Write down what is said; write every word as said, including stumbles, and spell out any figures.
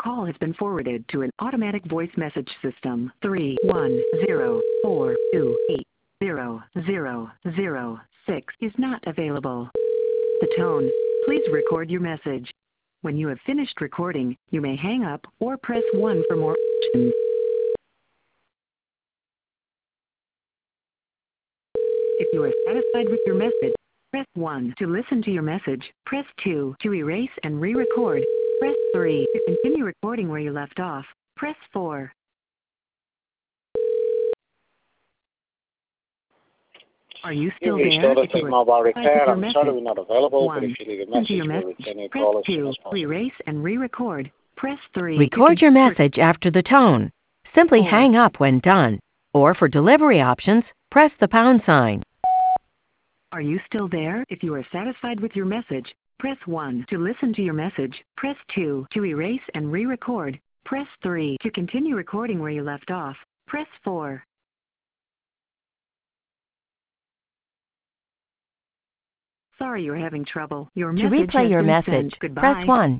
call has been forwarded to an automatic voice message system. three one zero four two eight zero zero zero six is not available. The tone, please record your message. When you have finished recording, you may hang up or press one for more options. If you are satisfied with your message, press one to listen to your message. Press two to erase and re-record. Press three to continue recording where you left off. Press four. Are you still You've reached there? Auto If you Tech are Mobile satisfied with Repair. your I'm message, sorry we're not available, but one. if you leave a Listen to your message, we'll message. return your Press call as soon two as to possible. erase and re-record. Press three to Record your continue. message after the tone. Simply Four. hang up when done. Or for delivery options, press the pound sign. Are you still there? If you are satisfied with your message, press one to listen to your message. Press two to erase and re-record. Press three to continue recording where you left off. Press four. Sorry you're having trouble. Your To message replay has your been message, sent. press Goodbye. one.